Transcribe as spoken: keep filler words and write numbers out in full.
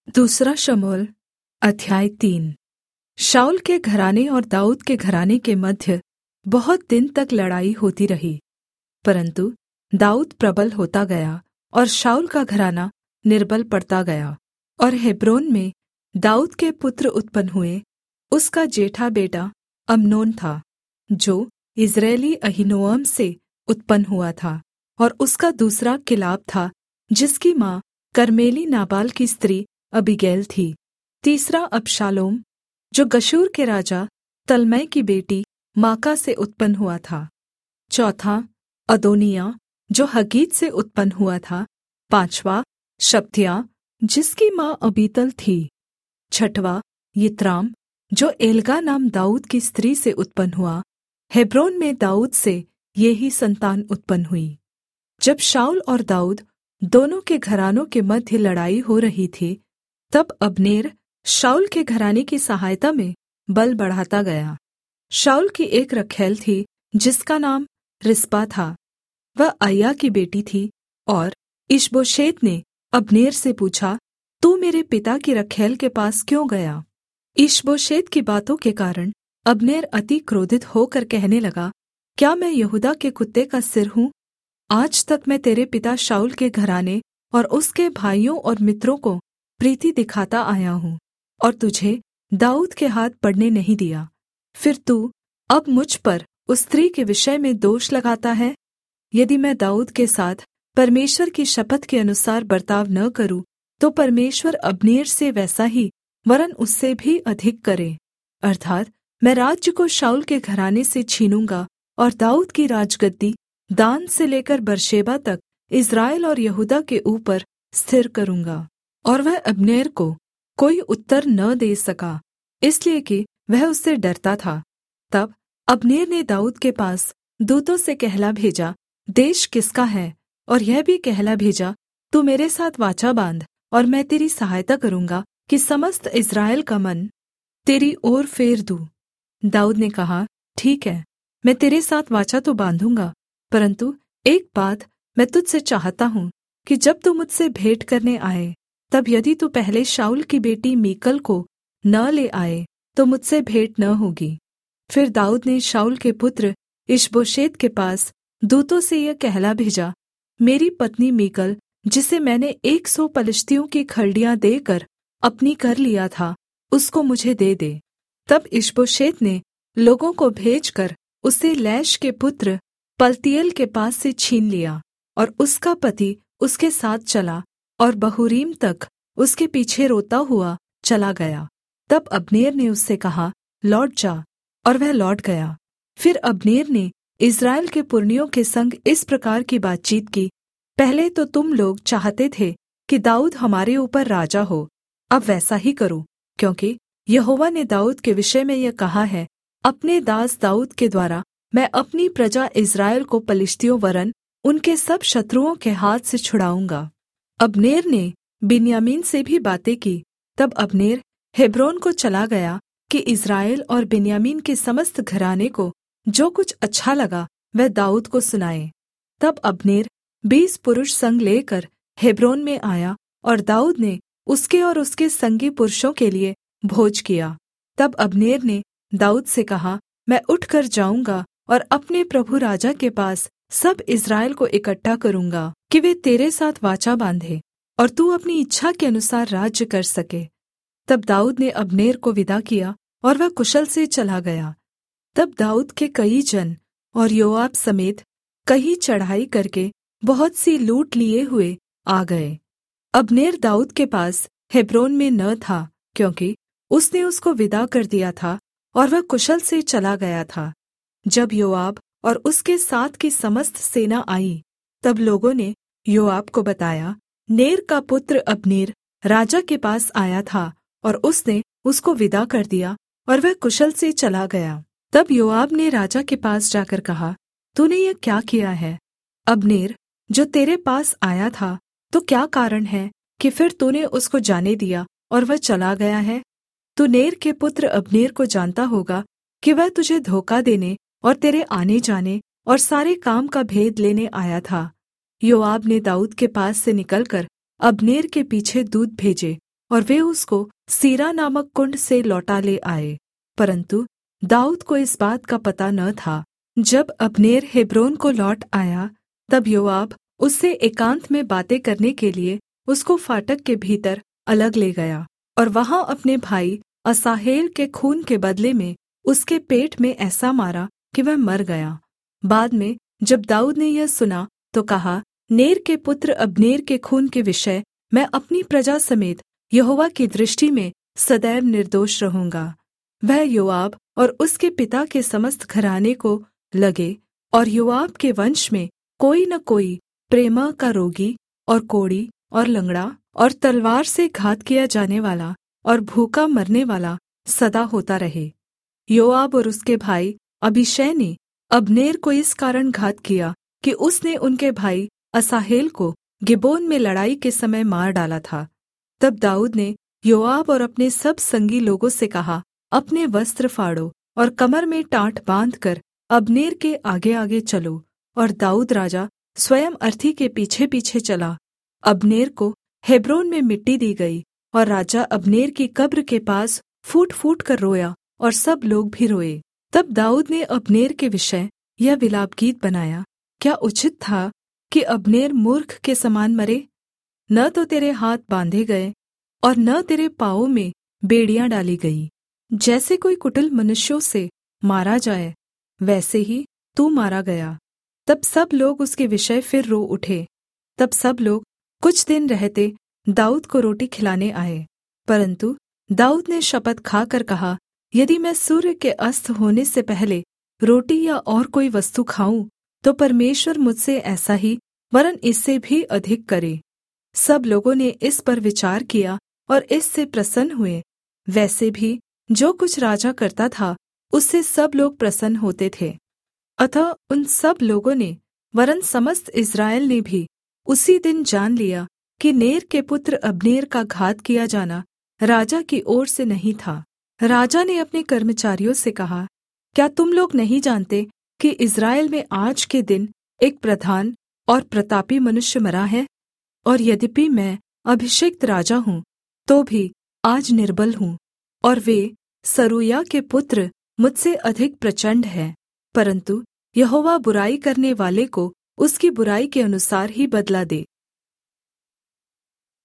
दूसरा शमूएल अध्याय तीन। शाऊल के घराने और दाऊद के घराने के मध्य बहुत दिन तक लड़ाई होती रही, परन्तु दाऊद प्रबल होता गया और शाऊल का घराना निर्बल पड़ता गया। और हेब्रोन में दाऊद के पुत्र उत्पन्न हुए। उसका जेठा बेटा अम्नोन था, जो इस्राएली अहीनोअम से उत्पन्न हुआ था, और उसका दूसरा किलाब था, जिसकी माँ कर्मेली नाबाल की स्त्री अबीगैल थी। तीसरा अबशालोम, जो गशूर के राजा तल्मै की बेटी माका से उत्पन्न हुआ था। चौथा अदोनिय्याह, जो हग्गीत से उत्पन्न हुआ था। पाँचवाँ शपत्याह, जिसकी माँ अबीतल थी। छठवाँ यित्राम, जो एल्गा नाम दाऊद की स्त्री से उत्पन्न हुआ। हेब्रोन में दाऊद से ये ही संतान उत्पन्न हुई। जब शाऊल और दाऊद दोनों के घरानों के मध्य लड़ाई हो रही थी, तब अब्नेर शाऊल के घराने की सहायता में बल बढ़ाता गया। शाऊल की एक रखैल थी, जिसका नाम रिस्पा था। वह अय्या की बेटी थी। और इशबोशेत ने अब्नेर से पूछा, तू मेरे पिता की रखैल के पास क्यों गया? इशबोशेत की बातों के कारण अब्नेर अति क्रोधित होकर कहने लगा, क्या मैं यहूदा के कुत्ते का सिर हूँ? आज तक मैं तेरे पिता शाऊल के घराने और उसके भाइयों और मित्रों को प्रीति दिखाता आया हूँ, और तुझे दाऊद के हाथ पड़ने नहीं दिया। फिर तू अब मुझ पर उस स्त्री के विषय में दोष लगाता है। यदि मैं दाऊद के साथ परमेश्वर की शपथ के अनुसार बर्ताव न करूँ, तो परमेश्वर अब्नेर से वैसा ही वरन् उससे भी अधिक करे, अर्थात् मैं राज्य को शाऊल के घराने से छीनूँगा और दाऊद की राजगद्दी दान से लेकर बर्शेबा तक इस्राएल और यहूदा के ऊपर स्थिर करूँगा। और वह अब्नेर को कोई उत्तर न दे सका, इसलिए कि वह उससे डरता था। तब अब्नेर ने दाऊद के पास दूतों से कहला भेजा, देश किसका है? और यह भी कहला भेजा, तू मेरे साथ वाचा बाँध, और मैं तेरी सहायता करूँगा कि समस्त इस्राएल का मन तेरी ओर फेर दूँ। दाऊद ने कहा, ठीक है, मैं तेरे साथ वाचा तो बाँधूँगा, परन्तु एक बात मैं तुझसे चाहता हूँ कि जब तू मुझसे भेंट करने आए, तब यदि तू पहले शाऊल की बेटी मीकल को न ले आए, तो मुझसे भेंट न होगी। फिर दाऊद ने शाऊल के पुत्र इशबोशेत के पास दूतों से यह कहला भेजा, मेरी पत्नी मीकल, जिसे मैंने एक सौ पलिश्तियों की खलड़ियाँ देकर अपनी कर लिया था, उसको मुझे दे दे। तब इशबोशेत ने लोगों को भेजकर उसे लैश के पुत्र पलतीएल के पास से छीन लिया, और उसका पति उसके साथ चला और बहूरीम तक उसके पीछे रोता हुआ चला गया। तब अब्नेर ने उससे कहा, लौट जा, और वह लौट गया। फिर अब्नेर ने इस्राएल के पुरनियों के संग इस प्रकार की बातचीत की, पहले तो तुम लोग चाहते थे कि दाऊद हमारे ऊपर राजा हो, अब वैसा ही करो, क्योंकि यहोवा ने दाऊद के विषय में यह कहा है, अपने दास दाऊद के द्वारा मैं अपनी प्रजा इस्राएल को पलिश्तियों वरन् उनके सब शत्रुओं के हाथ से छुड़ाऊँगा। अब्नेर ने बिन्यामीन से भी बातें की। तब अब्नेर हेब्रोन को चला गया कि इस्राएल और बिन्यामीन के समस्त घराने को जो कुछ अच्छा लगा वह दाऊद को सुनाए। तब अब्नेर बीस पुरुष संग लेकर हेब्रोन में आया, और दाऊद ने उसके और उसके संगी पुरुषों के लिए भोज किया। तब अब्नेर ने दाऊद से कहा, मैं उठकर जाऊँगा और अपने प्रभु राजा के पास सब इस्राएल को इकट्ठा करूँगा कि वे तेरे साथ वाचा बाँधे, और तू अपनी इच्छा के अनुसार राज्य कर सके। तब दाऊद ने अब्नेर को विदा किया, और वह कुशल से चला गया। तब दाऊद के कई जन और योआब समेत कई चढ़ाई करके बहुत सी लूट लिए हुए आ गए। अब्नेर दाऊद के पास हेब्रोन में न था, क्योंकि उसने उसको विदा कर दिया था, और वह कुशल से चला गया था। जब योआब और उसके साथ की समस्त सेना आई, तब लोगों ने योआब को बताया, नेर का पुत्र अब्नेर राजा के पास आया था, और उसने उसको विदा कर दिया, और वह कुशल से चला गया। तब योआब ने राजा के पास जाकर कहा, तूने यह क्या किया है? अब्नेर जो तेरे पास आया था, तो क्या कारण है कि फिर तूने उसको जाने दिया और वह चला गया है? तू नेर के पुत्र अब्नेर को जानता होगा कि वह तुझे धोखा देने और तेरे आने जाने और सारे काम का भेद लेने आया था। योआब ने दाऊद के पास से निकलकर अब्नेर के पीछे दूत भेजे, और वे उसको सीरा नामक कुण्ड से लौटा ले आए। परन्तु दाऊद को इस बात का पता न था। जब अब्नेर हेब्रोन को लौट आया, तब योआब उससे एकान्त में बातें करने के लिए उसको फाटक के भीतर अलग ले गया और वहाँ अपने भाई असाहेल के खून के बदले में उसके पेट में ऐसा मारा कि वह मर गया। बाद में जब दाऊद ने यह सुना तो कहा, नेर के पुत्र अब्नेर के खून के विषय मैं अपनी प्रजा समेत यहोवा की दृष्टि में सदैव निर्दोष रहूँगा। वह योआब और उसके पिता के समस्त घराने को लगे, और योआब के वंश में कोई न कोई प्रेमा का रोगी और कोढ़ी और लंगड़ा और तलवार से घात किया जाने वाला और भूखा मरने वाला सदा होता रहे। योआब और उसके भाई अबीशै ने अब्नेर को इस कारण घात किया कि उसने उनके भाई असाहेल को गिबोन में लड़ाई के समय मार डाला था। तब दाऊद ने योआब और अपने सब संगी लोगों से कहा, अपने वस्त्र फाड़ो और कमर में टाट बाँधकर अब्नेर के आगेआगे चलो। और दाऊद राजा स्वयं अर्थी के पीछे-पीछे चला। अब्नेर को हेब्रोन में मिट्टी दी गई, और राजा अब्नेर की कब्र के पास फूट फूट कर रोया, और सब लोग भी रोए। तब दाऊद ने अब्नेर के विषय यह विलाप गीत बनाया, क्या उचित था कि अब्नेर मूर्ख के समान मरे? न तो तेरे हाथ बाँधे गए और न तेरे पाँवों में बेड़ियाँ डाली गई। जैसे कोई कुटिल मनुष्यों से मारा जाए, वैसे ही तू मारा गया। तब सब लोग उसके विषय फिर रो उठे। तब सब लोग कुछ दिन रहते दाऊद को रोटी खिलाने आए। परन्तु दाऊद ने शपथ खाकर कहा, यदि मैं सूर्य के अस्त होने से पहले रोटी या और कोई वस्तु खाऊं, तो परमेश्वर मुझसे ऐसा ही वरन् इससे भी अधिक करे। सब लोगों ने इस पर विचार किया और इससे प्रसन्न हुए। वैसे भी जो कुछ राजा करता था, उससे सब लोग प्रसन्न होते थे। अतः उन सब लोगों ने वरन् समस्त इस्राएल ने भी उसी दिन जान लिया कि नेर के पुत्र अब्नेर का घात किया जाना राजा की ओर से नहीं था। राजा ने अपने कर्मचारियों से कहा, क्या तुम लोग नहीं जानते कि इस्राएल में आज के दिन एक प्रधान और प्रतापी मनुष्य मरा है? और यद्यपि मैं अभिषिक्त राजा हूँ, तो भी आज निर्बल हूँ, और वे सरूया के पुत्र मुझसे अधिक प्रचण्ड हैं। परन्तु यहोवा बुराई करने वाले को उसकी बुराई के अनुसार ही बदला दे।